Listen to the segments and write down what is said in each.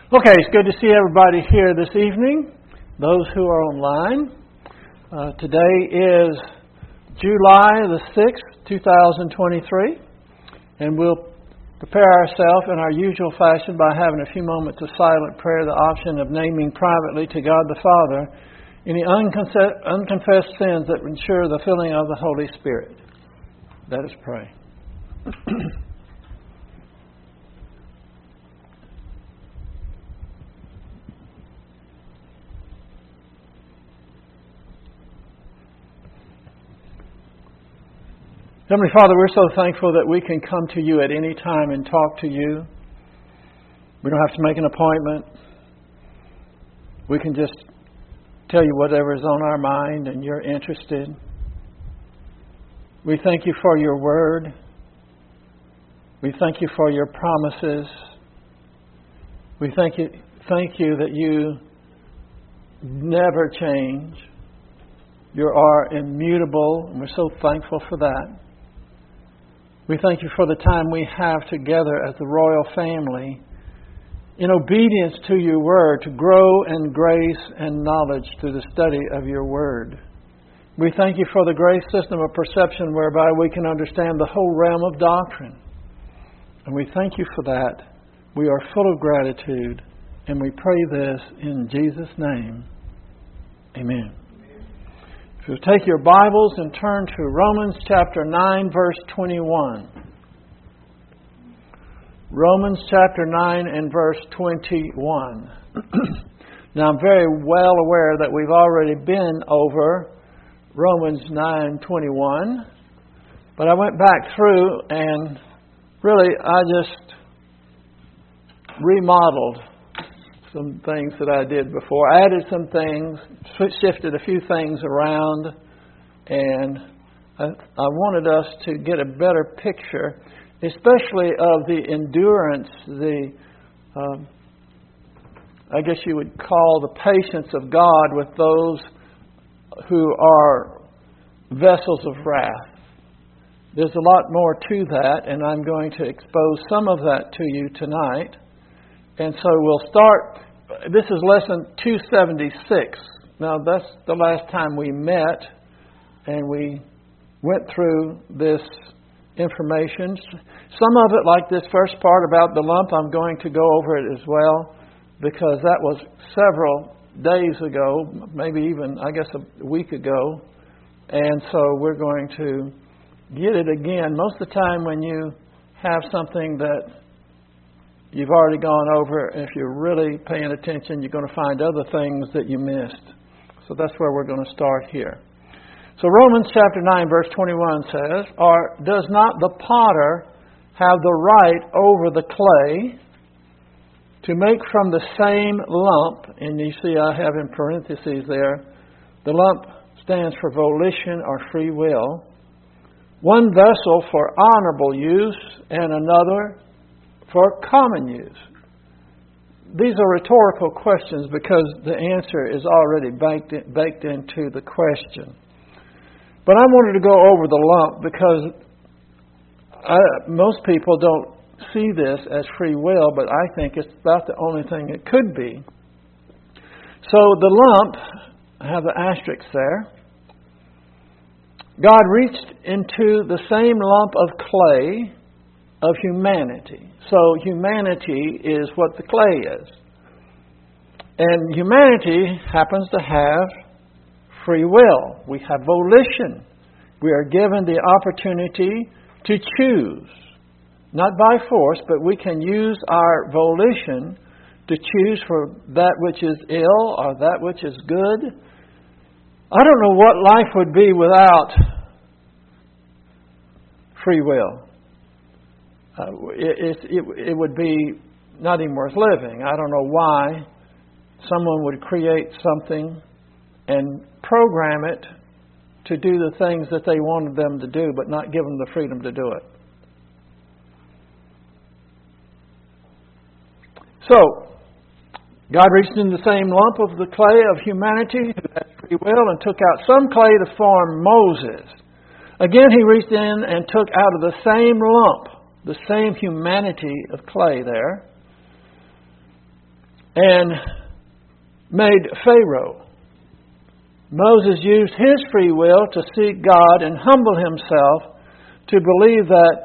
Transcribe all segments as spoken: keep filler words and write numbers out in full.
Okay, it's good to see everybody here this evening, those who are online. Uh, today is July the sixth, two thousand twenty-three, and we'll prepare ourselves in our usual fashion by having a few moments of silent prayer, the option of naming privately to God the Father any unconfessed, unconfessed sins that ensure the filling of the Holy Spirit. Let us pray. Heavenly Father, we're so thankful that we can come to you at any time and talk to you. We don't have to make an appointment. We can just tell you whatever is on our mind and you're interested. We thank you for your word. We thank you for your promises. We thank you, thank you that you never change. You are immutable, and we're so thankful for that. We thank you for the time we have together as the royal family in obedience to your word to grow in grace and knowledge through the study of your word. We thank you for the grace system of perception whereby we can understand the whole realm of doctrine. And we thank you for that. We are full of gratitude, and we pray this in Jesus' name. Amen. If you'll take your Bibles and turn to Romans chapter nine, verse twenty-one. Romans chapter nine and verse twenty-one. Now, I'm very well aware that we've already been over Romans nine twenty-one, but I went back through and really I just remodeled some things that I did before. I added some things, shifted a few things around, and I, I wanted us to get a better picture, especially of the endurance, the, um, I guess you would call the patience of God with those who are vessels of wrath. There's a lot more to that, and I'm going to expose some of that to you tonight. And so we'll start, this is lesson two seventy-six. Now that's the last time we met and we went through this information. Some of it, like this first part about the lump, I'm going to go over it as well because that was several days ago, maybe even, I guess, a week ago. And so we're going to get it again. Most of the time when you have something that you've already gone over, if you're really paying attention, you're going to find other things that you missed. So that's where we're going to start here. So Romans chapter nine, verse twenty-one says, Or does not the potter have the right over the clay to make from the same lump, and you see I have in parentheses there, the lump stands for volition or free will, one vessel for honorable use and another for common use? These are rhetorical questions because the answer is already baked, in, baked into the question. But I wanted to go over the lump because I, most people don't see this as free will, but I think it's about the only thing it could be. So the lump, I have the asterisk there. God reached into the same lump of clay of humanity. So humanity is what the clay is. And humanity happens to have free will. We have volition. We are given the opportunity to choose. Not by force, but we can use our volition to choose for that which is ill or that which is good. I don't know what life would be without free will. Uh, it, it, it would be not even worth living. I don't know why someone would create something and program it to do the things that they wanted them to do, but not give them the freedom to do it. So, God reached in the same lump of the clay of humanity who had free will and took out some clay to form Moses. Again, He reached in and took out of the same lump, the same humanity of clay there, and made Pharaoh. Moses used his free will to seek God and humble himself to believe that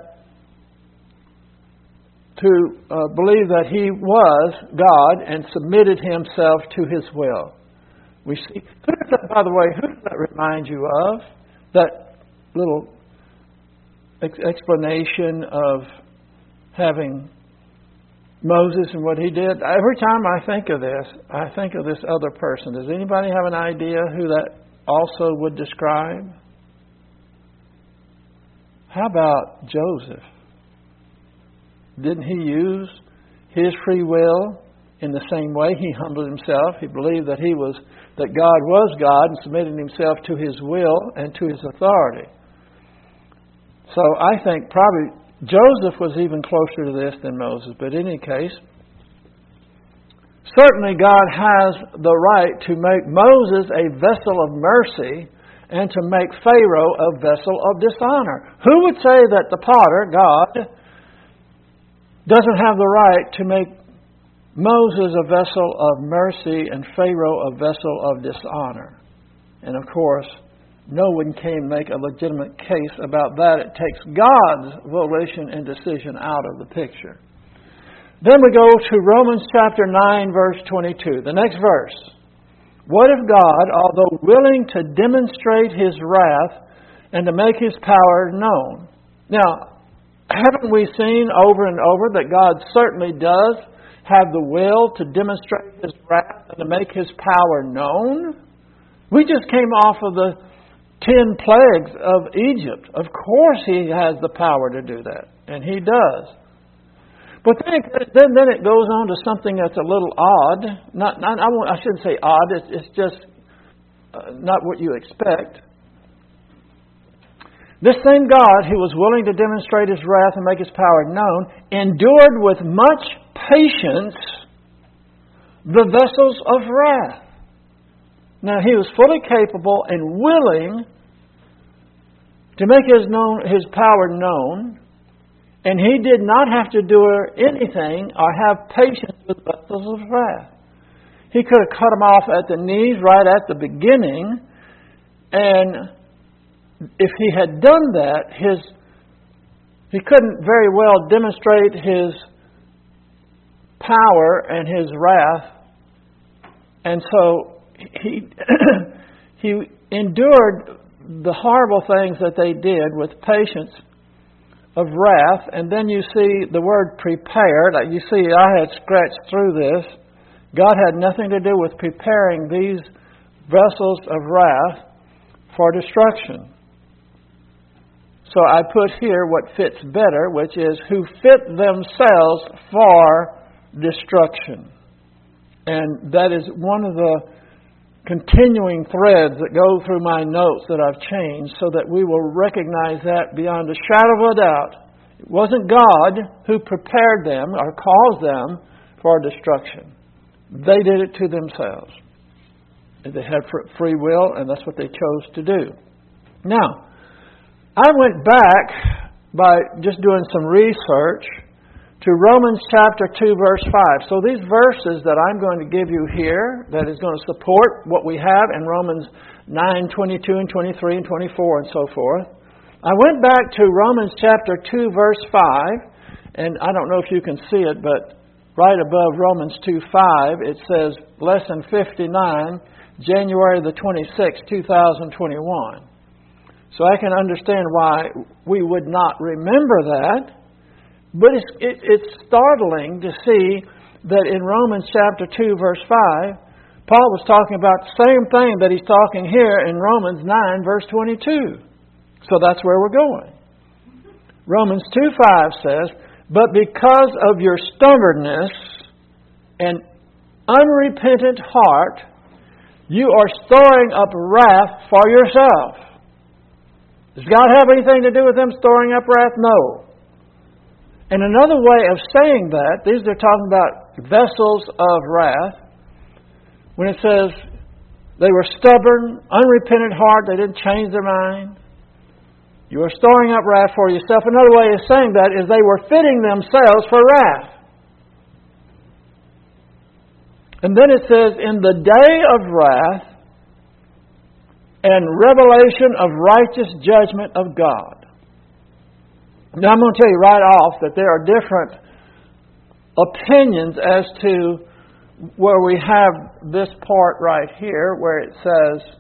to uh, believe that he was God and submitted himself to his will. We see, who does that, by the way, who does that remind you of? That little ex- explanation of having Moses and what he did. Every time I think of this, I think of this other person. Does anybody have an idea who that also would describe? How about Joseph? Didn't he use his free will in the same way? He humbled himself. He believed that he was that God was God and submitted himself to his will and to his authority. So I think probably Joseph was even closer to this than Moses. But in any case, certainly God has the right to make Moses a vessel of mercy and to make Pharaoh a vessel of dishonor. Who would say that the potter, God, doesn't have the right to make Moses a vessel of mercy and Pharaoh a vessel of dishonor? And of course, no one can make a legitimate case about that. It takes God's volition and decision out of the picture. Then we go to Romans chapter nine, verse twenty-two, the next verse. What if God, although willing to demonstrate His wrath and to make His power known? Now, haven't we seen over and over that God certainly does have the will to demonstrate His wrath and to make His power known? We just came off of the ten plagues of Egypt. Of course He has the power to do that, and He does. But then, then, then it goes on to something that's a little odd. Not, not I, won't, I shouldn't say odd. It's, it's just uh, not what you expect. This same God, who was willing to demonstrate His wrath and make His power known, endured with much patience the vessels of wrath. Now, He was fully capable and willing to make His known, His power known, and He did not have to do anything or have patience with vessels of wrath. He could have cut them off at the knees right at the beginning, and if He had done that, his He couldn't very well demonstrate His power and His wrath, and so He He endured the horrible things that they did with patience of wrath. And then you see the word prepared. You see, I had scratched through this. God had nothing to do with preparing these vessels of wrath for destruction. So I put here what fits better, which is who fit themselves for destruction. And that is one of the continuing threads that go through my notes that I've changed so that we will recognize that beyond a shadow of a doubt. It wasn't God who prepared them or caused them for destruction. They did it to themselves. They had free will, and that's what they chose to do. Now, I went back by just doing some research to Romans chapter two, verse five. So these verses that I'm going to give you here, that is going to support what we have in Romans nine, twenty-two and twenty-three and twenty-four and so forth. I went back to Romans chapter two, verse five, and I don't know if you can see it, but right above Romans two five, it says lesson fifty-nine, January the twenty-sixth, two thousand twenty-one. So I can understand why we would not remember that. But it's, it, it's startling to see that in Romans chapter two, verse five, Paul was talking about the same thing that he's talking here in Romans nine, verse twenty-two. So that's where we're going. Romans two five says, "But because of your stubbornness and unrepentant heart, you are storing up wrath for yourself." Does God have anything to do with them storing up wrath? No. And another way of saying that, these are talking about vessels of wrath. When it says they were stubborn, unrepentant heart, they didn't change their mind. You are storing up wrath for yourself. Another way of saying that is they were fitting themselves for wrath. And then it says, in the day of wrath and revelation of righteous judgment of God. Now I'm going to tell you right off that there are different opinions as to where we have this part right here where it says,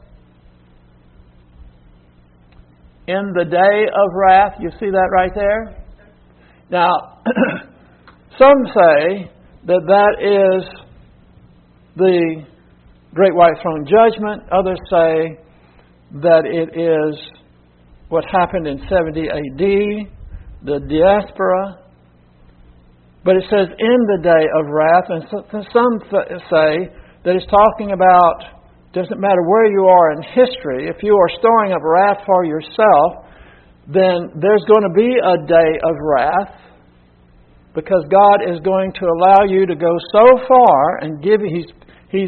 in the day of wrath. You see that right there? Now, some say that that is the Great White Throne Judgment. Others say that it is what happened in seventy A D, the diaspora. But it says in the day of wrath, and some say that it's talking about, doesn't matter where you are in history, if you are storing up wrath for yourself, then there's going to be a day of wrath, because God is going to allow you to go so far and give you, He's, he's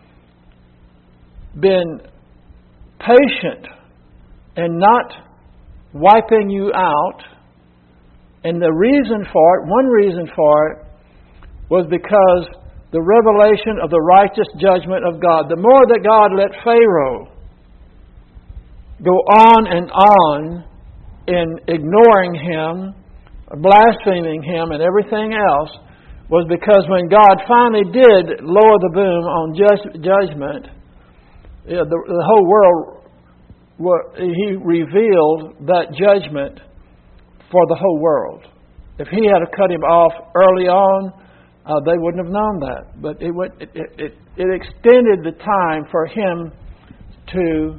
been patient and not wiping you out. And the reason for it, one reason for it, was because the revelation of the righteous judgment of God. The more that God let Pharaoh go on and on in ignoring him, blaspheming him, and everything else, was because when God finally did lower the boom on just, judgment, you know, the, the whole world, He revealed that judgment for the whole world. If He had cut him off early on, uh, they wouldn't have known that. But it, went, it, it, it extended the time for Him to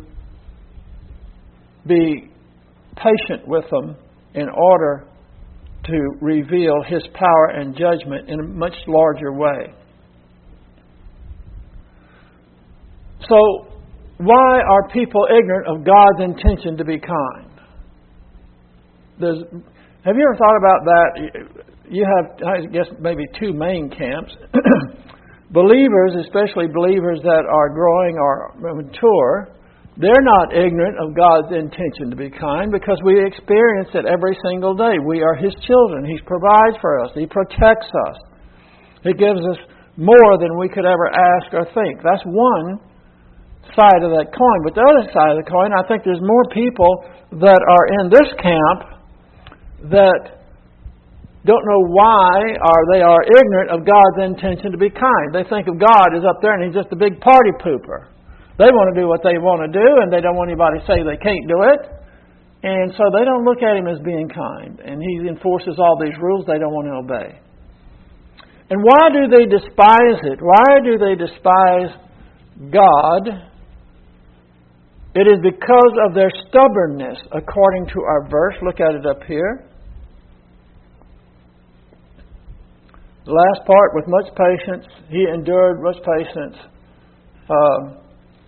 be patient with them in order to reveal His power and judgment in a much larger way. So, why are people ignorant of God's intention to be kind? There's, have you ever thought about that? You have, I guess, maybe two main camps. Believers, especially believers that are growing or mature, they're not ignorant of God's intention to be kind, because we experience it every single day. We are His children. He provides for us. He protects us. He gives us more than we could ever ask or think. That's one side of that coin. But the other side of the coin, I think there's more people that are in this camp that don't know why, or they are ignorant of God's intention to be kind. They think of God as up there and He's just a big party pooper. They want to do what they want to do, and they don't want anybody to say they can't do it. And so they don't look at Him as being kind. And He enforces all these rules they don't want to obey. And why do they despise it? Why do they despise God? It is because of their stubbornness, according to our verse. Look at it up here. The last part, with much patience, He endured much patience uh,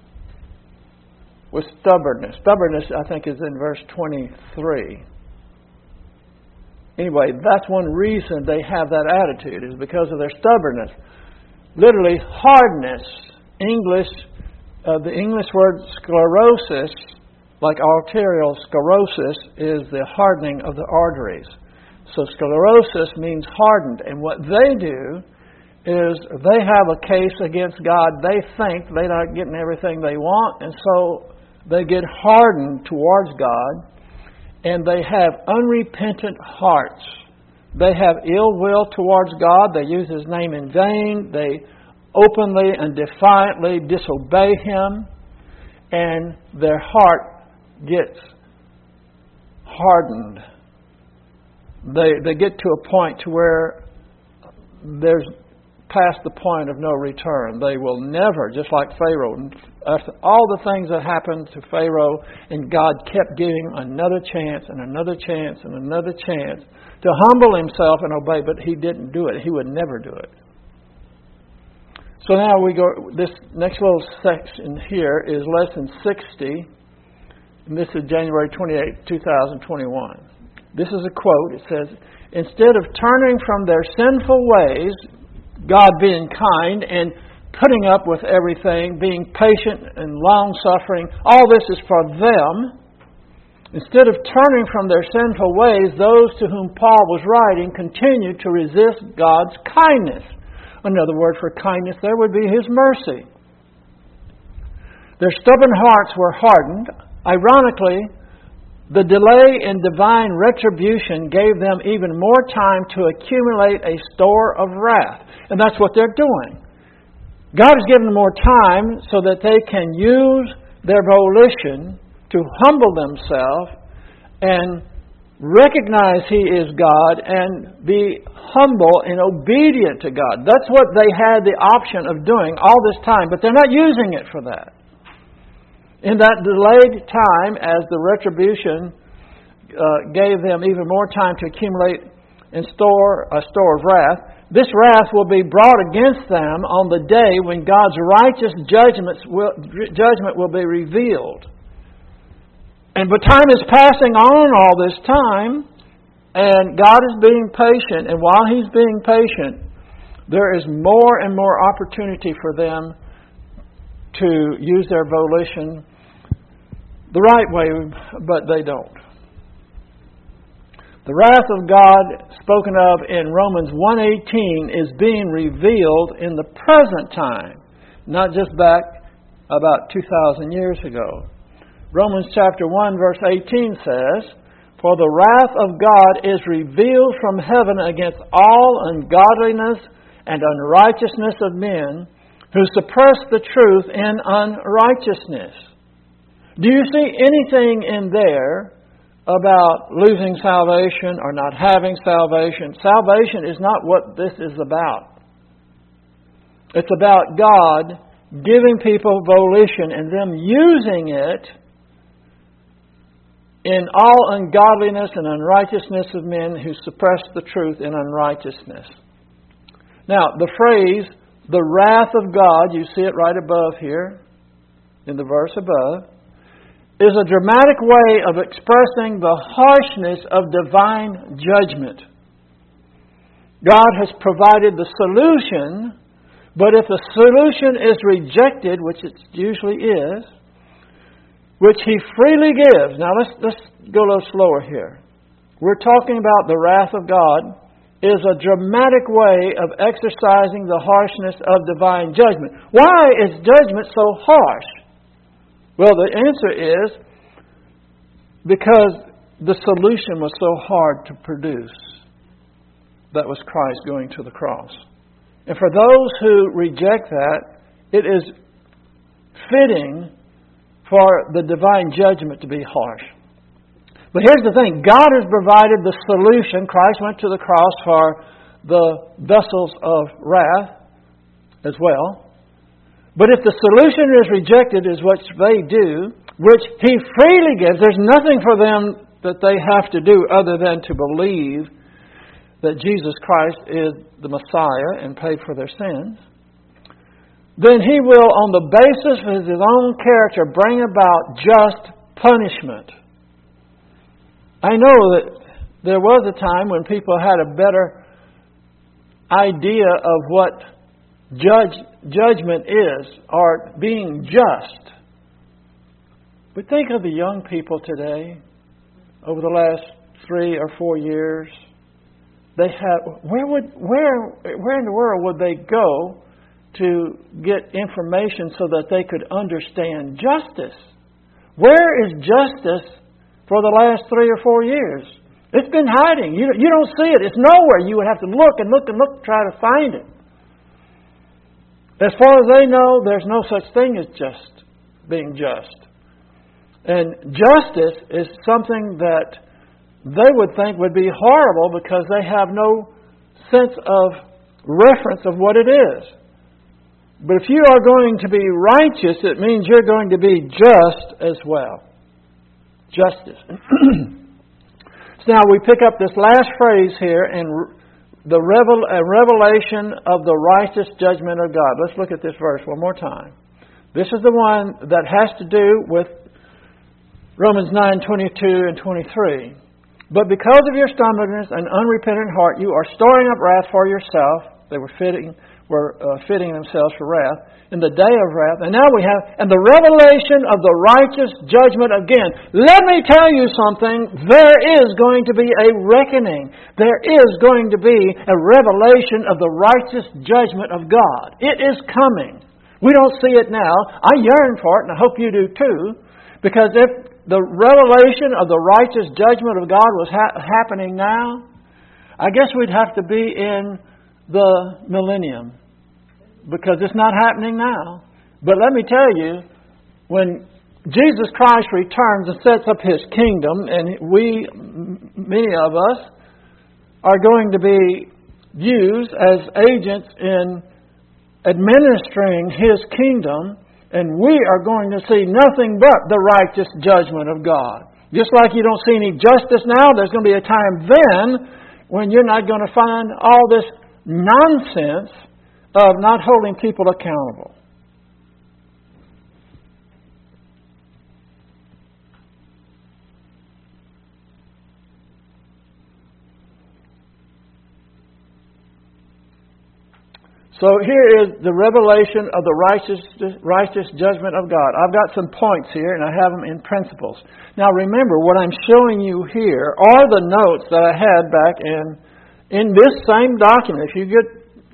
with stubbornness. Stubbornness, I think, is in verse twenty-three. Anyway, that's one reason they have that attitude, is because of their stubbornness. Literally, hardness. English, uh, the English word sclerosis, like arterial sclerosis, is the hardening of the arteries. So sclerosis means hardened. And what they do is they have a case against God. They think they're not getting everything they want, and so they get hardened towards God, and they have unrepentant hearts. They have ill will towards God. They use His name in vain. They openly and defiantly disobey Him, and their heart gets hardened. They they get to a point to where there's past the point of no return. They will never, just like Pharaoh, after all the things that happened to Pharaoh, and God kept giving him another chance and another chance and another chance to humble himself and obey, but he didn't do it. He would never do it. So now we go, this next little section here is lesson sixty, and this is January twenty-eighth, twenty twenty-one. This is a quote. It says, instead of turning from their sinful ways, God being kind and putting up with everything, being patient and long-suffering, all this is for them. Instead of turning from their sinful ways, those to whom Paul was writing continued to resist God's kindness Another word for kindness there would be His mercy. Their stubborn hearts were hardened. Ironically, the delay in divine retribution gave them even more time to accumulate a store of wrath. And that's what they're doing. God has given them more time so that they can use their volition to humble themselves and recognize He is God and be humble and obedient to God. That's what they had the option of doing all this time, but they're not using it for that. In that delayed time, as the retribution uh, gave them even more time to accumulate and store a store of wrath, this wrath will be brought against them on the day when God's righteous judgments will, judgment will be revealed. And but time is passing on all this time, and God is being patient. And while He's being patient, there is more and more opportunity for them to use their volition the right way, but they don't. The wrath of God spoken of in Romans one eighteen is being revealed in the present time, not just back about two thousand years ago. Romans chapter one verse eighteen says, "For the wrath of God is revealed from heaven against all ungodliness and unrighteousness of men, who suppress the truth in unrighteousness." Do you see anything in there about losing salvation or not having salvation? Salvation is not what this is about. It's about God giving people volition and them using it in all ungodliness and unrighteousness of men who suppress the truth in unrighteousness. Now, the phrase, the wrath of God, you see it right above here, in the verse above, is a dramatic way of expressing the harshness of divine judgment. God has provided the solution, but if the solution is rejected, which it usually is, which He freely gives. Now let's, let's go a little slower here. We're talking about the wrath of God is a dramatic way of exercising the harshness of divine judgment. Why is judgment so harsh? Well, the answer is because the solution was so hard to produce. That was Christ going to the cross. And for those who reject that, it is fitting for the divine judgment to be harsh. But here's the thing. God has provided the solution. Christ went to the cross for the vessels of wrath as well. But if the solution is rejected, is what they do, which He freely gives, there's nothing for them that they have to do other than to believe that Jesus Christ is the Messiah and paid for their sins, then He will, on the basis of His own character, bring about just punishment. I know that there was a time when people had a better idea of what judge, judgment is, or being just. But think of the young people today, over the last three or four years. They have where would where where in the world would they go to get information so that they could understand justice? Where is justice for the last three or four years? It's been hiding. You you don't see it. It's nowhere. You would have to look and look and look to try to find it. As far as they know, there's no such thing as just being just. And justice is something that they would think would be horrible because they have no sense of reference of what it is. But if you are going to be righteous, it means you're going to be just as well. Justice. So now we pick up this last phrase here in the revel, uh, revelation of the righteous judgment of God. Let's look at this verse one more time. This is the one that has to do with Romans nine, twenty-two and twenty-three. But because of your stubbornness and unrepentant heart, you are storing up wrath for yourself They were fitting were uh, fitting themselves for wrath in the day of wrath. And now we have, and the revelation of the righteous judgment again. Let me tell you something. There is going to be a reckoning. There is going to be a revelation of the righteous judgment of God. It is coming. We don't see it now. I yearn for it, and I hope you do too. Because if the revelation of the righteous judgment of God was ha- happening now, I guess we'd have to be in the millennium, because it's not happening now. But let me tell you, when Jesus Christ returns and sets up His kingdom, and we, many of us, are going to be used as agents in administering His kingdom, and we are going to see nothing but the righteous judgment of God. Just like you don't see any justice now, there's going to be a time then when you're not going to find all this nonsense of not holding people accountable. So here is the revelation of the righteous righteous judgment of God. I've got some points here, and I have them in principles. Now remember, what I'm showing you here are the notes that I had back in in this same document. If you get,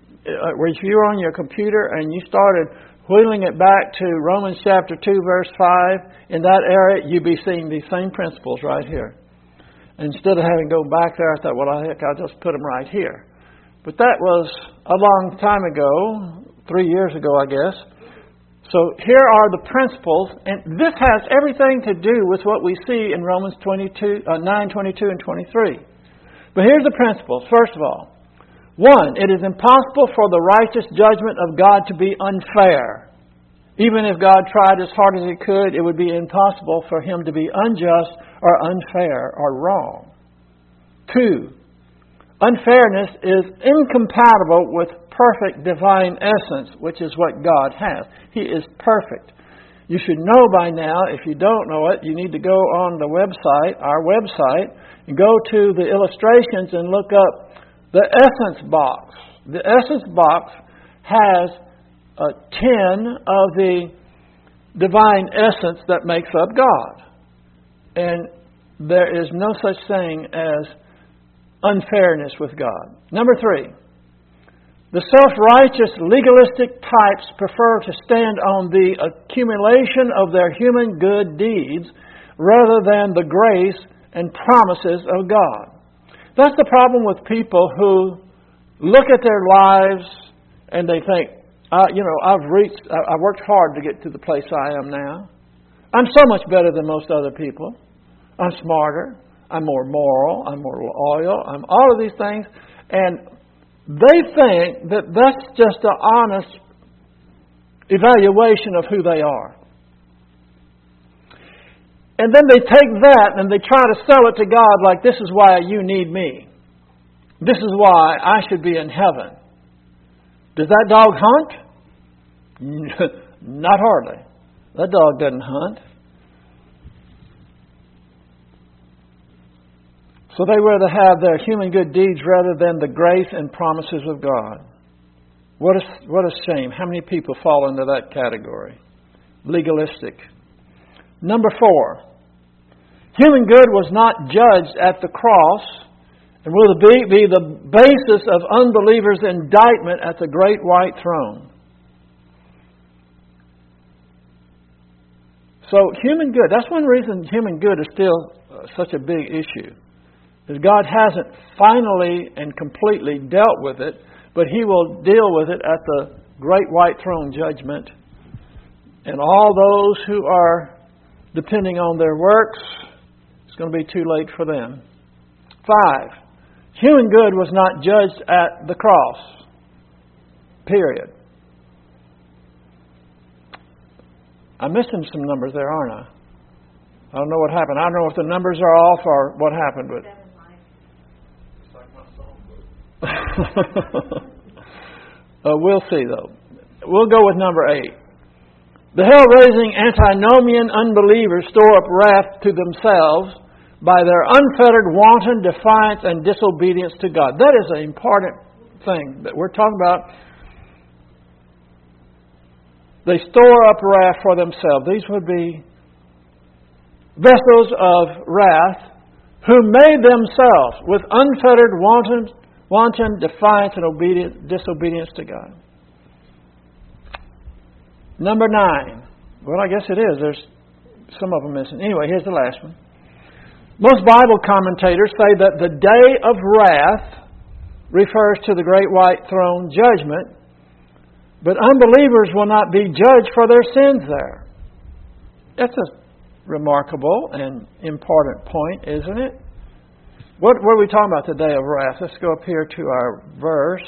if you're on your computer and you started wheeling it back to Romans chapter two, verse five, in that area, you'd be seeing these same principles right here. Instead of having to go back there, I thought, well, I think I'll just put them right here. But that was a long time ago, three years ago, I guess. So here are the principles, and this has everything to do with what we see in Romans twenty-two, uh, nine, twenty-two, and twenty-three. But here's the principles. First of all, one, it is impossible for the righteous judgment of God to be unfair. Even if God tried as hard as He could, it would be impossible for Him to be unjust or unfair or wrong. Two, unfairness is incompatible with perfect divine essence, which is what God has. He is perfect. You should know by now, if you don't know it, you need to go on the website, our website, and go to the illustrations and look up the essence box. The essence box has uh, ten of the divine essence that makes up God. And there is no such thing as unfairness with God. Number three, the self-righteous legalistic types prefer to stand on the accumulation of their human good deeds rather than the grace and promises of God. That's the problem with people who look at their lives and they think, uh, you know, I've reached, I worked hard to get to the place I am now. I'm so much better than most other people. I'm smarter. I'm more moral. I'm more loyal. I'm all of these things. And they think that that's just an honest evaluation of who they are. And then they take that and they try to sell it to God like, this is why you need me. This is why I should be in heaven. Does that dog hunt? Not hardly. That dog doesn't hunt. So they rather have their human good deeds rather than the grace and promises of God. What a, what a shame. How many people fall into that category? Legalistic. Number four. Human good was not judged at the cross and will be, be the basis of unbelievers' indictment at the great white throne. So human good, that's one reason human good is still uh, such a big issue. Is God hasn't finally and completely dealt with it, but He will deal with it at the great white throne judgment. And all those who are depending on their works, it's going to be too late for them. Five, human good was not judged at the cross. Period. I'm missing some numbers there, aren't I? I don't know what happened. I don't know if the numbers are off or what happened, but uh, we'll see, though. We'll go with number eight. The hell-raising antinomian unbelievers store up wrath to themselves by their unfettered wanton defiance and disobedience to God. That is an important thing that we're talking about. They store up wrath for themselves. These would be vessels of wrath who made themselves with unfettered wanton, wanton defiance and obedient, disobedience to God. Number nine. Well, I guess it is. There's some of them missing. Anyway, here's the last one. Most Bible commentators say that the day of wrath refers to the great white throne judgment, but unbelievers will not be judged for their sins there. That's a remarkable and important point, isn't it? What, what are we talking about, the day of wrath? Let's go up here to our verse.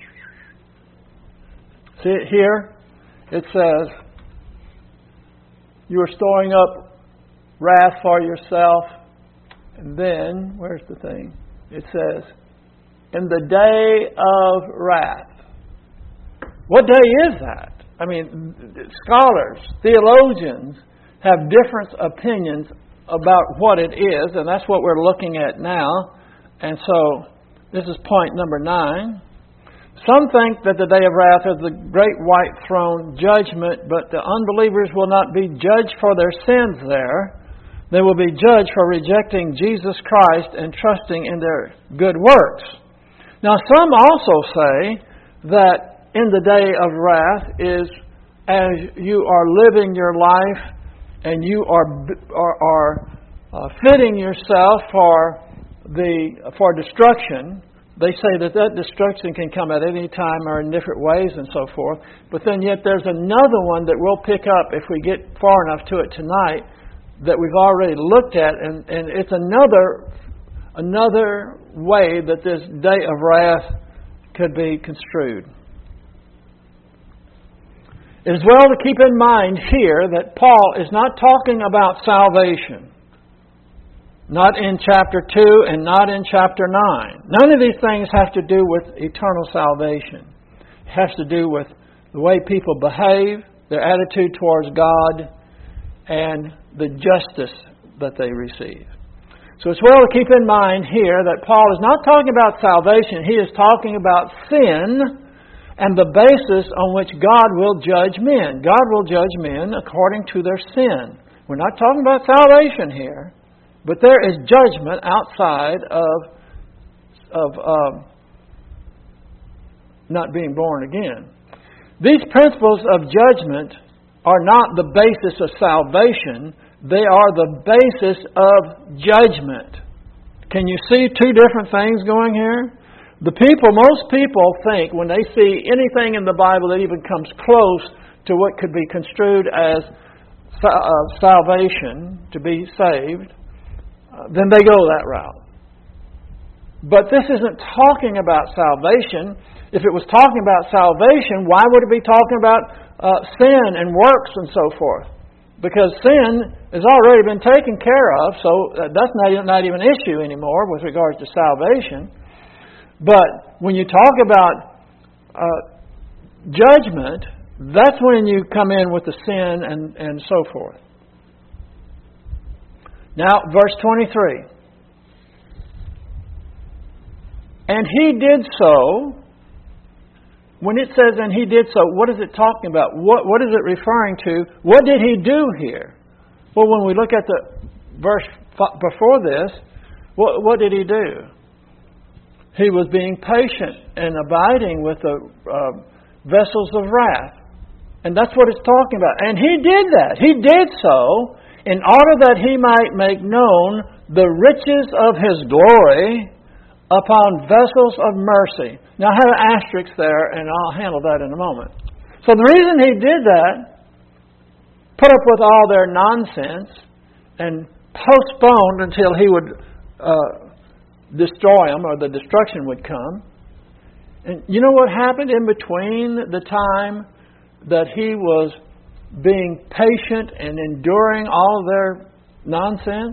See it here? It says, you are storing up wrath for yourself. And then, where's the thing? It says, in the day of wrath. What day is that? I mean, scholars, theologians have different opinions about what it is, and that's what we're looking at now. And so, this is point number nine. Some think that the day of wrath is the great white throne judgment, but the unbelievers will not be judged for their sins there. They will be judged for rejecting Jesus Christ and trusting in their good works. Now, some also say that in the day of wrath is as you are living your life and you are are, are uh, fitting yourself for the for destruction. They say that that destruction can come at any time or in different ways and so forth. But then yet there's another one that we'll pick up if we get far enough to it tonight that we've already looked at, and, and it's another another way that this day of wrath could be construed. It is well to keep in mind here that Paul is not talking about salvation. Not in chapter two and not in chapter nine. None of these things have to do with eternal salvation. It has to do with the way people behave, their attitude towards God, and the justice that they receive. So it's well to keep in mind here that Paul is not talking about salvation. He is talking about sin and the basis on which God will judge men. God will judge men according to their sin. We're not talking about salvation here, but there is judgment outside of of um, not being born again. These principles of judgment are not the basis of salvation. They are the basis of judgment. Can you see two different things going here? The people, most people think when they see anything in the Bible that even comes close to what could be construed as uh, salvation, to be saved, uh, then they go that route. But this isn't talking about salvation. If it was talking about salvation, why would it be talking about uh, sin and works and so forth? Because sin has already been taken care of, so that's not, not even an issue anymore with regards to salvation. But when you talk about uh, judgment, that's when you come in with the sin and, and so forth. Now, verse twenty-three. And he did so. When it says, and he did so, what is it talking about? What, what is it referring to? What did he do here? Well, when we look at the verse before this, what, what did he do? He was being patient and abiding with the uh, vessels of wrath. And that's what it's talking about. And he did that. He did so in order that he might make known the riches of his glory upon vessels of mercy. Now, I have an asterisk there, and I'll handle that in a moment. So the reason he did that, put up with all their nonsense, and postponed until he would uh, destroy them, or the destruction would come. And you know what happened in between the time that he was being patient and enduring all their nonsense?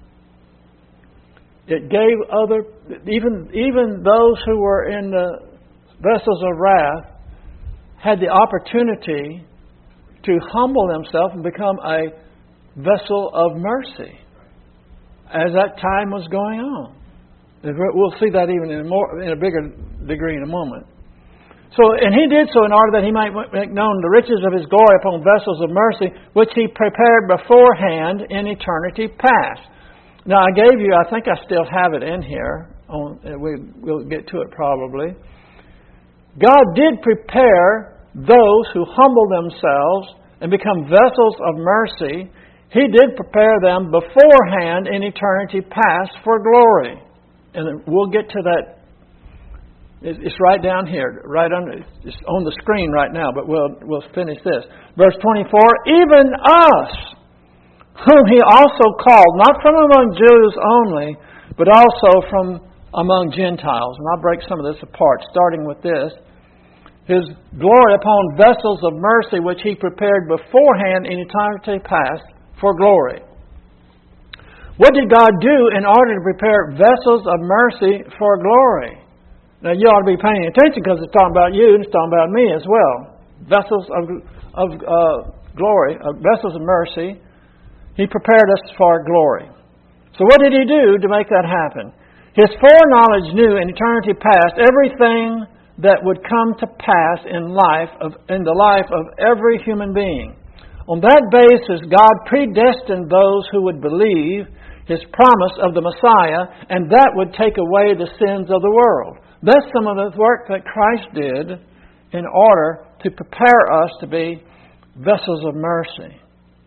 It gave other, even even those who were in the vessels of wrath had the opportunity to humble themselves and become a vessel of mercy as that time was going on. We'll see that even in a, more, in a bigger degree in a moment. So, and He did so in order that He might make known the riches of His glory upon vessels of mercy, which He prepared beforehand in eternity past. Now, I gave you, I think I still have it in here. On, we, we'll get to it probably. God did prepare those who humble themselves and become vessels of mercy. He did prepare them beforehand in eternity past for glory. And we'll get to that. It's right down here, right under. It's on the screen right now, but we'll we'll finish this. Verse twenty-four, even us, whom He also called, not from among Jews only, but also from among Gentiles. And I'll break some of this apart, starting with this. His glory upon vessels of mercy, which He prepared beforehand in eternity past for glory. What did God do in order to prepare vessels of mercy for glory? Now, you ought to be paying attention because it's talking about you and it's talking about me as well. Vessels of, of uh, glory, uh, vessels of mercy. He prepared us for glory. So what did He do to make that happen? His foreknowledge knew in eternity past everything that would come to pass in life of in the life of every human being. On that basis, God predestined those who would believe His promise of the Messiah, and that would take away the sins of the world. That's some of the work that Christ did in order to prepare us to be vessels of mercy.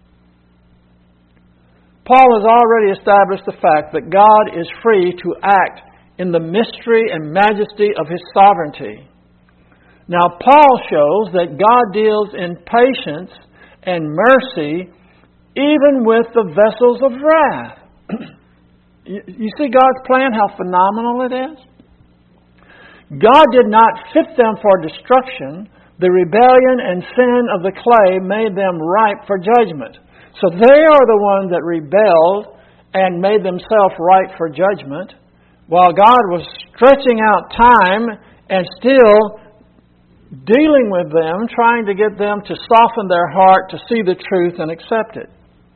Paul has already established the fact that God is free to act in the mystery and majesty of His sovereignty. Now, Paul shows that God deals in patience and mercy even with the vessels of wrath. You see God's plan, how phenomenal it is? God did not fit them for destruction. The rebellion and sin of the clay made them ripe for judgment. So they are the ones that rebelled and made themselves ripe for judgment, while God was stretching out time and still dealing with them, trying to get them to soften their heart to see the truth and accept it.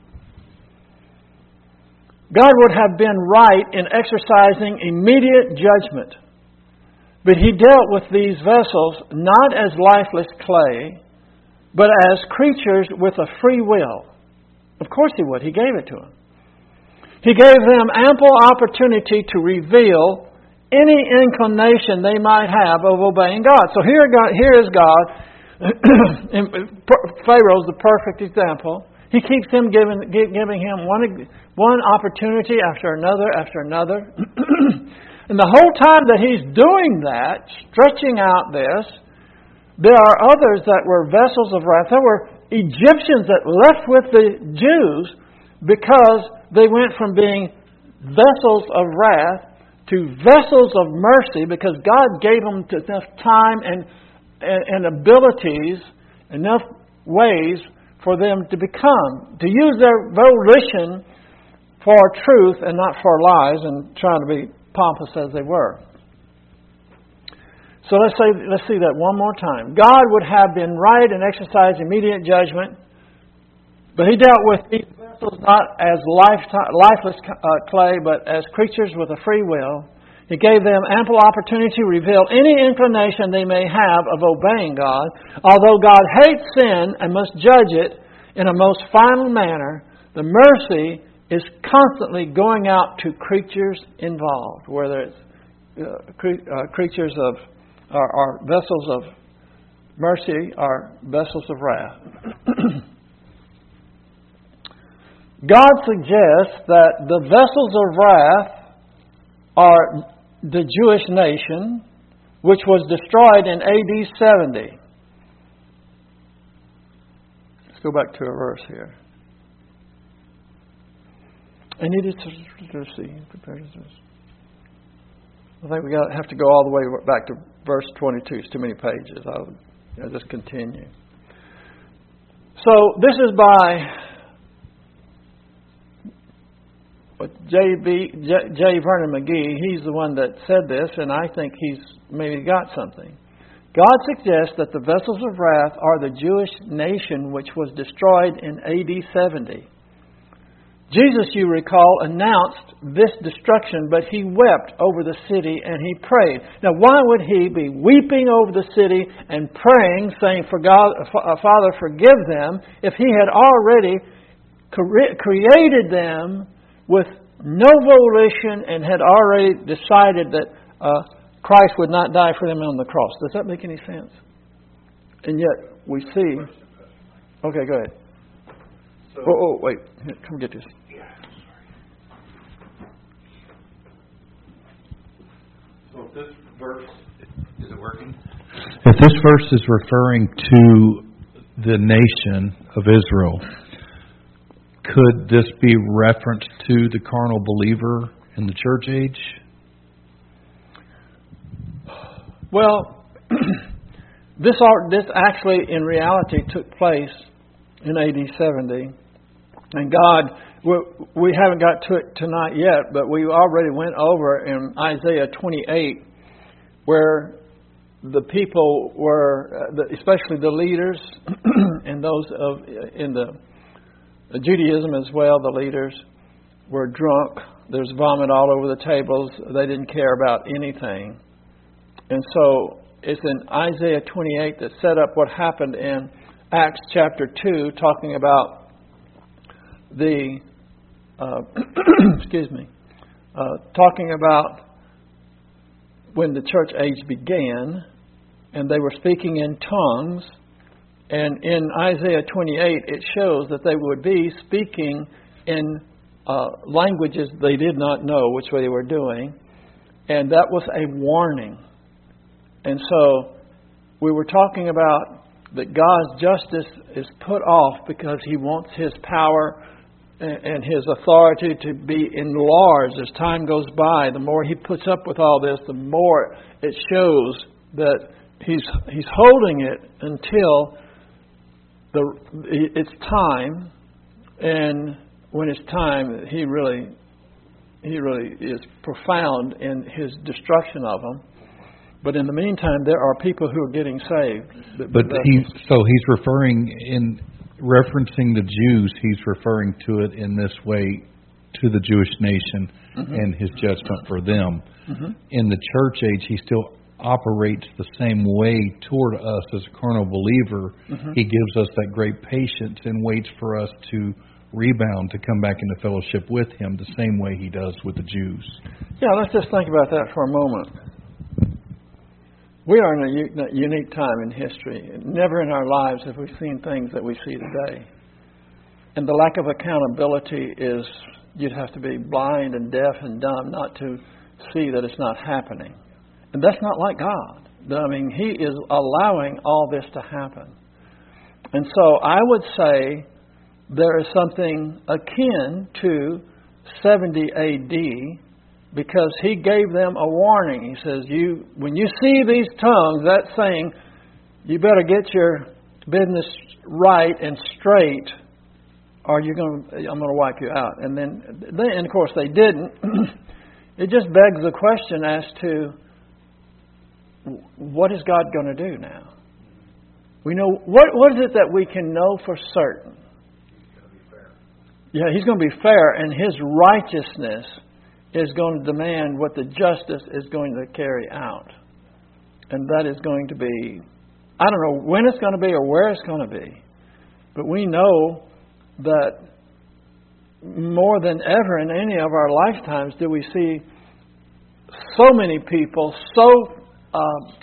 God would have been right in exercising immediate judgment, but He dealt with these vessels not as lifeless clay, but as creatures with a free will. Of course He would. He gave it to them. He gave them ample opportunity to reveal any inclination they might have of obeying God. So here, God, here is God. Pharaoh's the perfect example. He keeps him giving, giving him one, one opportunity after another after another. And the whole time that he's doing that, stretching out this, there are others that were vessels of wrath. There were Egyptians that left with the Jews because they went from being vessels of wrath to vessels of mercy because God gave them enough time and, and, and abilities, enough ways for them to become, to use their volition for truth and not for lies and trying to be pompous as they were. So let's say let's see that one more time. God would have been right and exercised immediate judgment, but He dealt with these vessels not as lifeless clay, but as creatures with a free will. He gave them ample opportunity to reveal any inclination they may have of obeying God. Although God hates sin and must judge it in a most final manner, the mercy is constantly going out to creatures involved, whether it's uh, cre- uh, creatures of or, or vessels of mercy or vessels of wrath. God suggests that the vessels of wrath are the Jewish nation, which was destroyed in A D seventy. Let's go back to a verse here. I needed to, to see. I think we got have to go all the way back to verse twenty-two. It's too many pages. I'll, I'll just continue. So this is by J. B. J. J. Vernon McGee. He's the one that said this, and I think he's maybe got something. God suggests that the vessels of wrath are the Jewish nation which was destroyed in A D seventy. Jesus, you recall, announced this destruction, but he wept over the city and he prayed. Now, why would he be weeping over the city and praying, saying, "For God, Father, forgive them," if he had already created them with no volition and had already decided that uh, Christ would not die for them on the cross? Does that make any sense? And yet we see... Okay, go ahead. So, oh, oh, wait. Here, come get this. So if this verse, is it working? If this verse is referring to the nation of Israel, could this be reference to the carnal believer in the church age? Well, this this actually in reality took place in A D seventy. And God, we haven't got to it tonight yet, but we already went over in Isaiah twenty-eight, where the people were, especially the leaders, and those of in the Judaism as well, the leaders were drunk. There's vomit all over the tables. They didn't care about anything. And so it's in Isaiah twenty-eight that set up what happened in Acts chapter two, talking about the, uh, excuse me, uh, talking about when the church age began, and they were speaking in tongues. And in Isaiah twenty-eight, it shows that they would be speaking in uh, languages they did not know which way they were doing. And that was a warning. And so we were talking about that God's justice is put off because He wants His power and His authority to be enlarged as time goes by. The more He puts up with all this, the more it shows that He's He's holding it until the it's time. And when it's time, He really He really is profound in His destruction of them. But in the meantime, there are people who are getting saved. But, but he, so he's referring, in referencing the Jews, he's referring to it in this way to the Jewish nation mm-hmm. and His judgment for them. Mm-hmm. In the church age, He still operates the same way toward us as a carnal believer. Mm-hmm. He gives us that great patience and waits for us to rebound, to come back into fellowship with Him the same way He does with the Jews. Yeah, let's just think about that for a moment. We are in a unique time in history. Never in our lives have we seen things that we see today. And the lack of accountability is, you'd have to be blind and deaf and dumb not to see that it's not happening. And that's not like God. I mean, He is allowing all this to happen. And so I would say there is something akin to seventy A D, because He gave them a warning. He says, "You, when you see these tongues," that's saying, you better get your business right and straight, or you're going to, I'm going to wipe you out. And then, then, and of course, they didn't. It just begs the question as to, what is God going to do now? We know what what is it that we can know for certain? He's going to be fair. Yeah, He's going to be fair, and His righteousness is going to demand what the justice is going to carry out. And that is going to be, I don't know when it's going to be or where it's going to be, but we know that more than ever in any of our lifetimes do we see so many people so uh,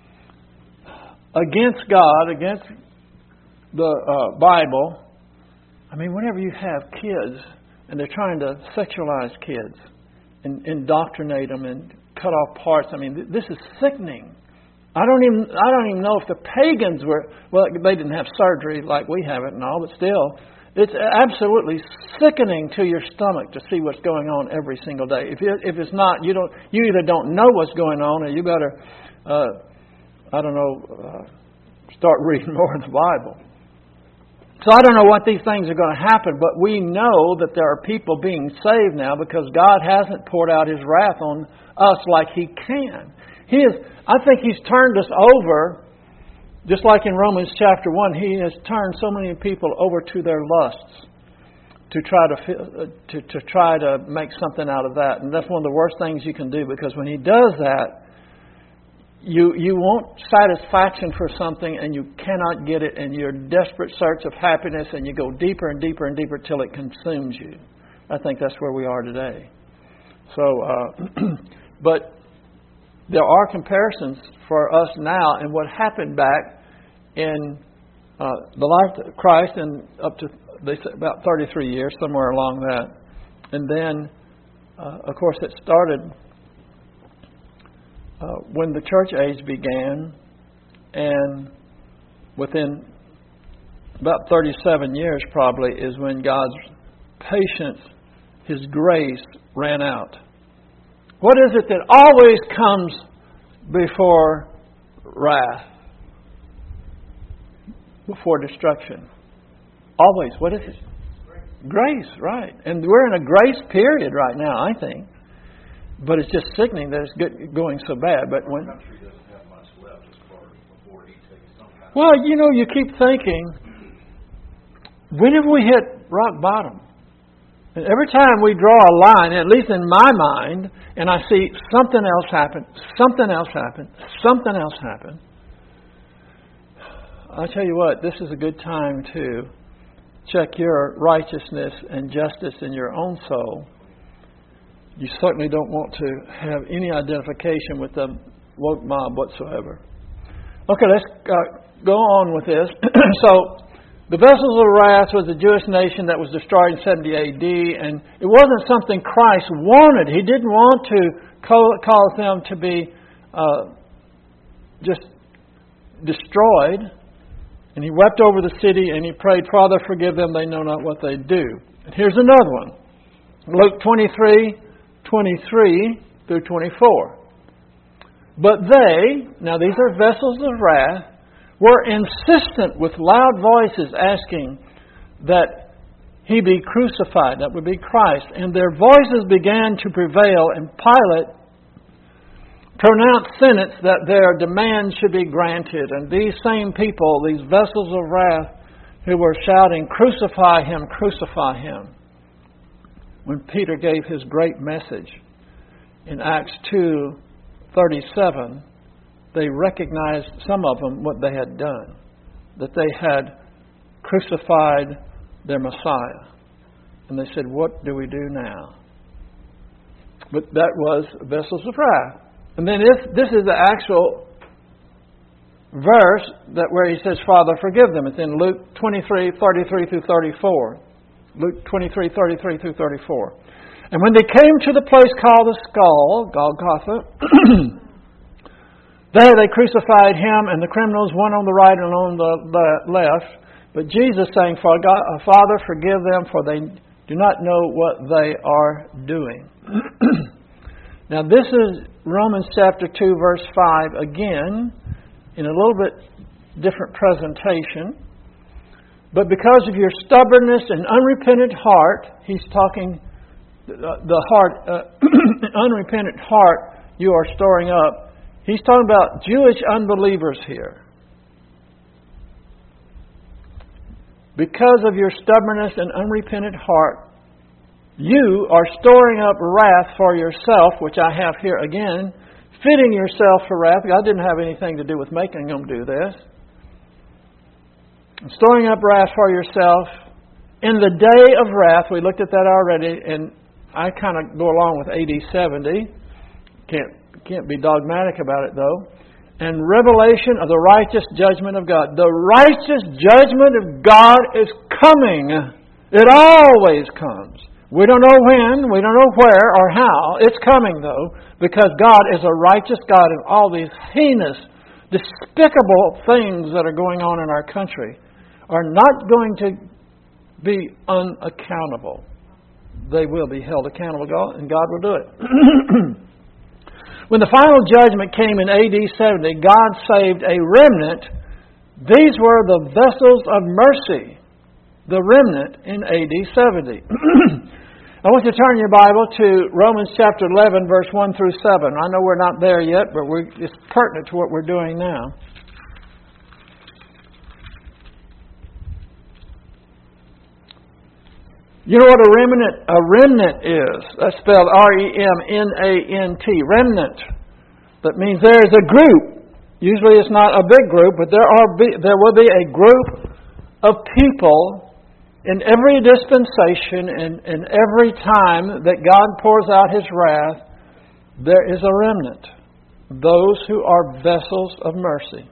against God, against the uh, Bible. I mean, whenever you have kids and they're trying to sexualize kids, and indoctrinate them and cut off parts. I mean, this is sickening. I don't even I don't even know if the pagans were, well, they didn't have surgery like we have it and all, but still, it's absolutely sickening to your stomach to see what's going on every single day. If you, if it's not, you don't you either don't know what's going on, or you better uh, I don't know uh, start reading more of the Bible. So I don't know what these things are going to happen, but we know that there are people being saved now because God hasn't poured out His wrath on us like He can. He is, I think He's turned us over, just like in Romans chapter one, He has turned so many people over to their lusts. to try to, feel, to to try to make something out of that. And that's one of the worst things you can do, because when he does that, you you want satisfaction for something and you cannot get it, and you're in desperate search of happiness, and you go deeper and deeper and deeper till it consumes you. I think that's where we are today. So, uh, but there are comparisons for us now and what happened back in uh, the life of Christ, and up to they say about thirty-three years, somewhere along that. And then, uh, of course, it started uh, when the church age began, and within about thirty-seven years probably is when God's patience, His grace ran out. What is it that always comes before wrath? Before destruction? Always. What is it? Grace. Grace, right. And we're in a grace period right now, I think. But it's just sickening that it's good, going so bad. But when, Our country doesn't have much left as far as before he takes some kind of... Well, you know, you keep thinking, when have we hit rock bottom? And every time we draw a line, at least in my mind, and I see something else happen, something else happen, something else happen, I'll tell you what, this is a good time to check your righteousness and justice in your own soul. You certainly don't want to have any identification with the woke mob whatsoever. Okay, let's uh, go on with this. So, the vessels of wrath was the Jewish nation that was destroyed in seventy A D, and it wasn't something Christ wanted. He didn't want to call, cause them to be uh, just destroyed. And He wept over the city, and He prayed, Father, forgive them, they know not what they do. And here's another one. Luke twenty-three, twenty-three through twenty-four. But they, now these are vessels of wrath, were insistent with loud voices asking that He be crucified. That would be Christ. And their voices began to prevail, and Pilate pronounced sentence that their demand should be granted. And these same people, these vessels of wrath who were shouting, crucify Him, crucify Him, when Peter gave his great message in Acts two thirty-seven, they recognized, some of them, what they had done. That they had crucified their Messiah. And they said, what do we do now? But that was vessels of wrath. And then this, this is the actual verse that where He says, Father, forgive them. It's in Luke twenty-three, thirty-three through thirty-four. Luke twenty-three, thirty-three through thirty-four. And when they came to the place called the Skull, Golgotha, there they crucified Him and the criminals, one on the right and on the left. But Jesus saying, Father, forgive them, for they do not know what they are doing. Now this is Romans chapter two, verse five, again, in a little bit different presentation. But because of your stubbornness and unrepentant heart, he's talking, the heart, uh, unrepentant heart you are storing up. He's talking about Jewish unbelievers here. Because of your stubbornness and unrepentant heart, you are storing up wrath for yourself, which I have here again, fitting yourself for wrath. God didn't have anything to do with making them do this. Storing up wrath for yourself in the day of wrath. We looked at that already, and I kind of go along with A D seventy. Can't can't be dogmatic about it though. And revelation of the righteous judgment of God. The righteous judgment of God is coming. It always comes. We don't know when, we don't know where or how. It's coming though, because God is a righteous God, and all these heinous, despicable things that are going on in our country are not going to be unaccountable. They will be held accountable, and God will do it. When the final judgment came in A D seventy, God saved a remnant. These were the vessels of mercy, the remnant in A D seventy. I want you to turn your Bible to Romans chapter eleven, verse one through seven. I know we're not there yet, but we're, it's pertinent to what we're doing now. You know what a remnant a remnant is? That's spelled R E M N A N T. Remnant. That means there is a group. Usually it's not a big group, but there are there will be a group of people in every dispensation and in every time that God pours out His wrath. There is a remnant. Those who are vessels of mercy.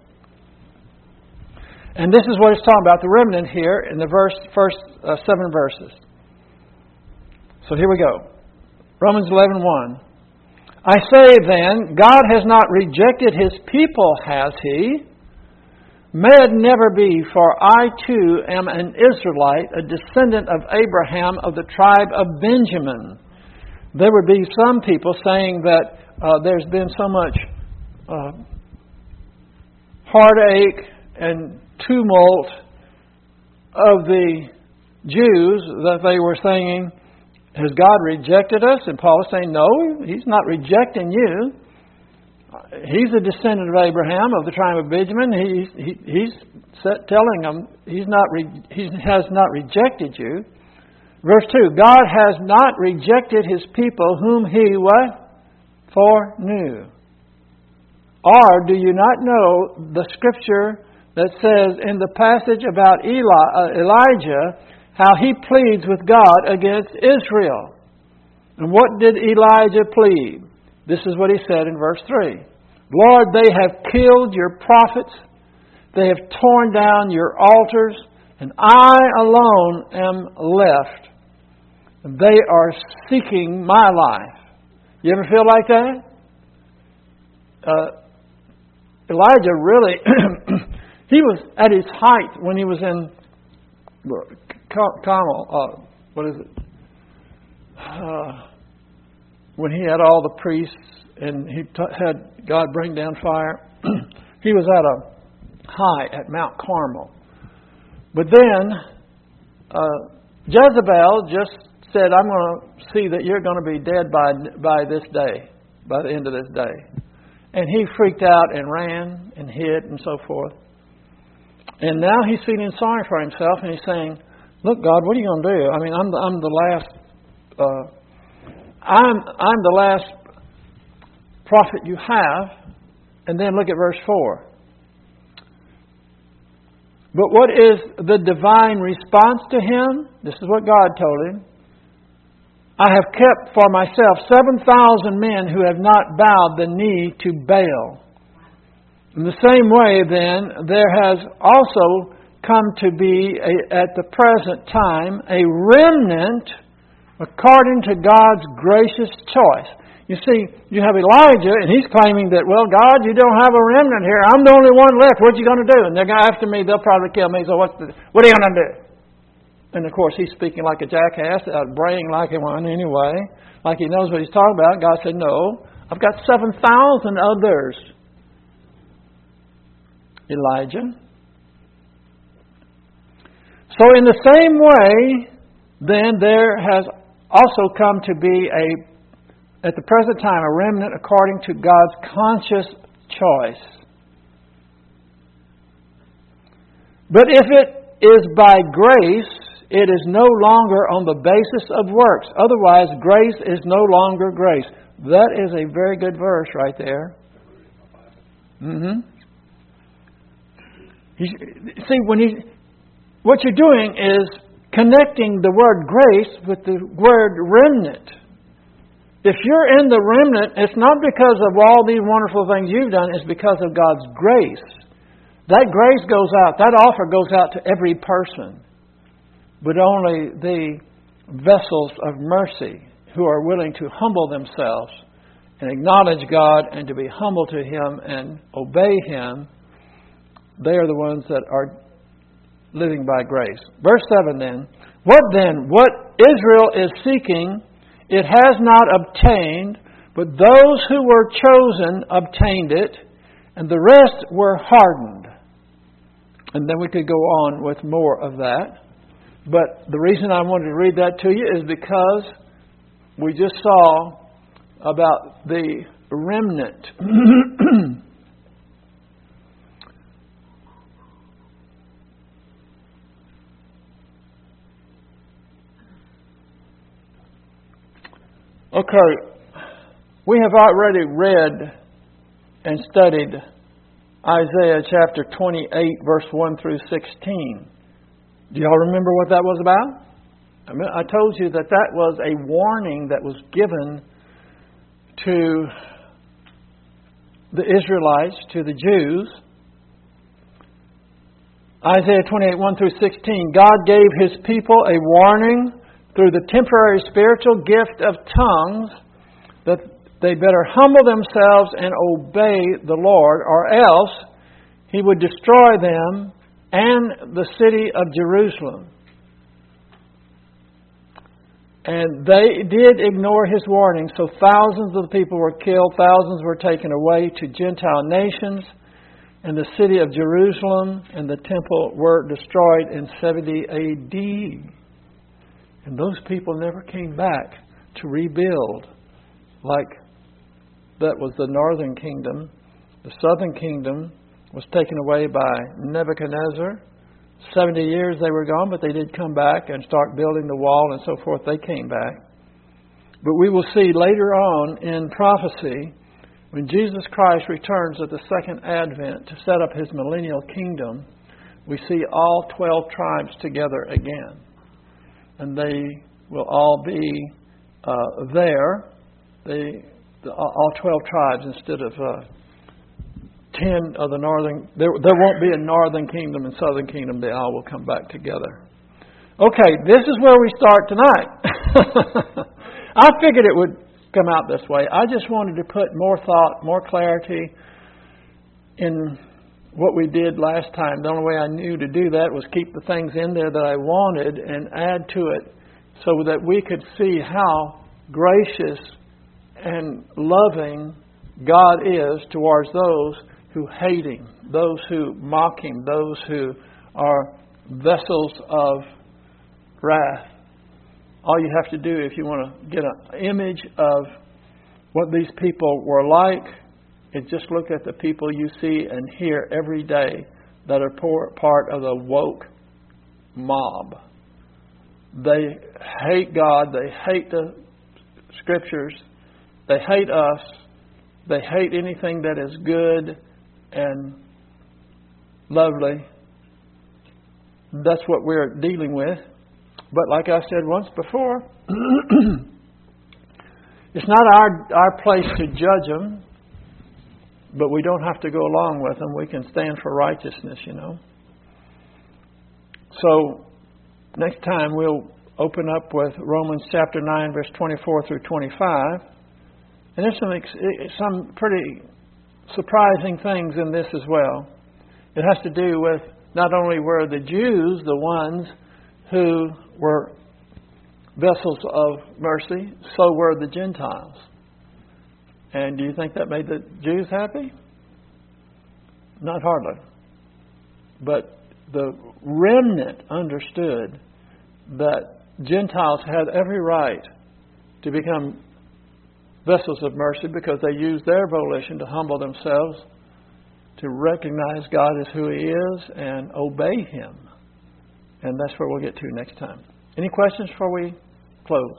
And this is what it's talking about, the remnant here in the verse, first uh, seven verses. So here we go. Romans eleven one. I say then, God has not rejected His people, has He? May it never be, for I too am an Israelite, a descendant of Abraham of the tribe of Benjamin. There would be some people saying that uh, there's been so much uh, heartache and tumult of the Jews that they were saying, has God rejected us? And Paul is saying, no, He's not rejecting you. He's a descendant of Abraham of the tribe of Benjamin. He's he, he's telling them He's not re, He has not rejected you. Verse two, God has not rejected His people whom He what? Foreknew. Or do you not know the scripture that says in the passage about Eli, uh, Elijah, how he pleads with God against Israel? And what did Elijah plead? This is what he said in verse three. Lord, they have killed your prophets. They have torn down your altars. And I alone am left. They are seeking my life. You ever feel like that? Uh, Elijah really, he was at his height when he was in Carmel. Uh, what is it? Uh, when he had all the priests and he t- had God bring down fire. He was at a high at Mount Carmel. But then uh, Jezebel just said, I'm going to see that you're going to be dead by by this day, by the end of this day. And he freaked out and ran and hid and so forth. And now he's feeling sorry for himself and he's saying, look, God, what are you going to do? I mean, I'm the, I'm the last uh, I'm I'm the last prophet you have. And then look at verse four. But what is the divine response to him? This is what God told him. I have kept for myself seven thousand men who have not bowed the knee to Baal. In the same way, then, there has also come to be, a, at the present time, a remnant according to God's gracious choice. You see, you have Elijah, and he's claiming that, well, God, you don't have a remnant here. I'm the only one left. What are you going to do? And they're going to, after me, they'll probably kill me. So what's the, what are you going to do? And, of course, he's speaking like a jackass, uh, braying like one anyway, like he knows what he's talking about. God said, no, I've got seven thousand others. Elijah. So in the same way, then there has also come to be a, at the present time, a remnant according to God's conscious choice. But if it is by grace, it is no longer on the basis of works. Otherwise, grace is no longer grace. That is a very good verse right there. Mm-hmm. He, see, when he, what you're doing is connecting the word grace with the word remnant. If you're in the remnant, it's not because of all these wonderful things you've done, it's because of God's grace. That grace goes out, that offer goes out to every person. But only the vessels of mercy who are willing to humble themselves and acknowledge God and to be humble to Him and obey Him, they are the ones that are living by grace. Verse seven then. What then? What Israel is seeking, it has not obtained, but those who were chosen obtained it, and the rest were hardened. And then we could go on with more of that. But the reason I wanted to read that to you is because we just saw about the remnant. Okay, we have already read and studied Isaiah chapter twenty-eight, verse one through sixteen. Do y'all remember what that was about? I mean, I told you that that was a warning that was given to the Israelites, to the Jews. Isaiah twenty-eight, one through sixteen. God gave His people a warning through the temporary spiritual gift of tongues that they better humble themselves and obey the Lord, or else He would destroy them and the city of Jerusalem. And they did ignore His warning, so thousands of the people were killed, thousands were taken away to Gentile nations, and the city of Jerusalem and the temple were destroyed in seventy A D. And those people never came back to rebuild like that was the northern kingdom. The southern kingdom was taken away by Nebuchadnezzar. Seventy years they were gone, but they did come back and start building the wall and so forth. They came back. But we will see later on in prophecy, when Jesus Christ returns at the second advent to set up His millennial kingdom, we see all twelve tribes together again. And they will all be uh, there. They, the, all twelve tribes instead of uh, ten of the northern. There, there won't be a northern kingdom and southern kingdom. They all will come back together. Okay, this is where we start tonight. I figured it would come out this way. I just wanted to put more thought, more clarity in what we did last time. The only way I knew to do that was keep the things in there that I wanted and add to it so that we could see how gracious and loving God is towards those who hate Him, those who mock Him, those who are vessels of wrath. All you have to do if you want to get an image of what these people were like is just look at the people you see and hear every day that are part of the woke mob. They hate God. They hate the Scriptures. They hate us. They hate anything that is good and lovely. That's what we're dealing with. But like I said once before, it's not our, our place to judge them. But we don't have to go along with them. We can stand for righteousness, you know. So, next time we'll open up with Romans chapter nine, verse twenty-four through twenty-five. And there's some, some pretty surprising things in this as well. It has to do with not only were the Jews the ones who were vessels of mercy, so were the Gentiles. And do you think that made the Jews happy? Not hardly. But the remnant understood that Gentiles had every right to become vessels of mercy because they used their volition to humble themselves, to recognize God as who He is and obey Him. And that's where we'll get to next time. Any questions before we close?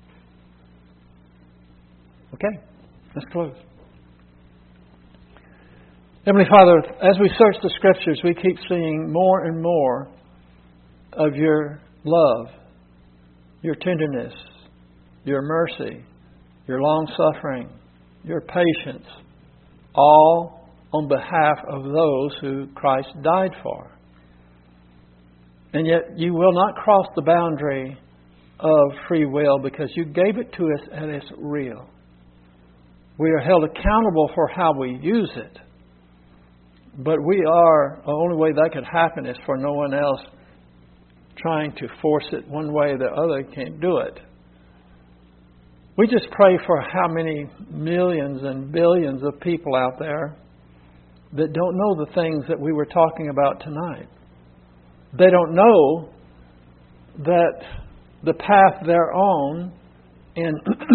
Okay. Let's close. Heavenly Father, as we search the Scriptures, we keep seeing more and more of Your love, Your tenderness, Your mercy, Your long-suffering, Your patience, all on behalf of those who Christ died for. And yet You will not cross the boundary of free will because You gave it to us and it's real. We are held accountable for how we use it. But we are, the only way that could happen is for no one else trying to force it one way or the other can't do it. We just pray for how many millions and billions of people out there that don't know the things that we were talking about tonight. They don't know that the path they're on in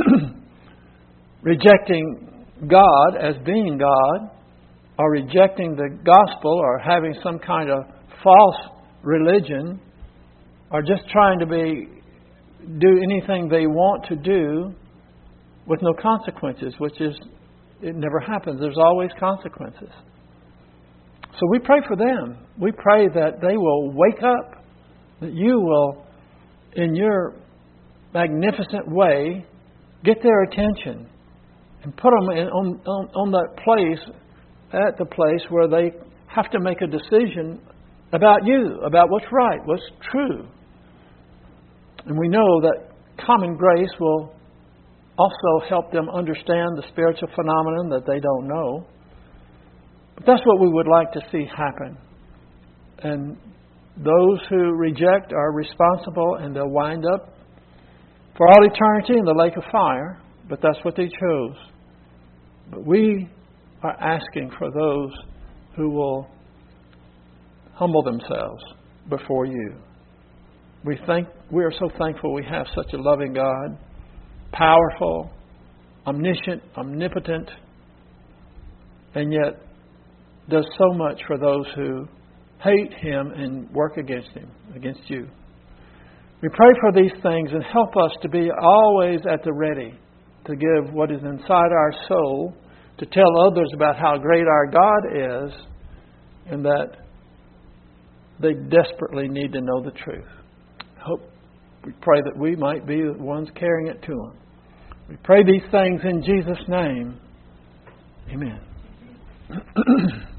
rejecting God as being God, or rejecting the gospel, or having some kind of false religion, or just trying to be do anything they want to do, with no consequences, which is, it never happens. There's always consequences. So we pray for them. We pray that they will wake up, that you will, in your magnificent way, get their attention and put them in, on, on, on that place, at the place where they have to make a decision about you, about what's right, what's true. And we know that common grace will also help them understand the spiritual phenomenon that they don't know. But that's what we would like to see happen. And those who reject are responsible, and they'll wind up for all eternity in the lake of fire. But that's what they chose. But we are asking for those who will humble themselves before you. We thank, we are so thankful we have such a loving God, powerful, omniscient, omnipotent, and yet does so much for those who hate Him and work against Him, against you. We pray for these things and help us to be always at the ready to give what is inside our soul, to tell others about how great our God is, and that they desperately need to know the truth. Hope we pray that we might be the ones carrying it to them. We pray these things in Jesus' name. Amen.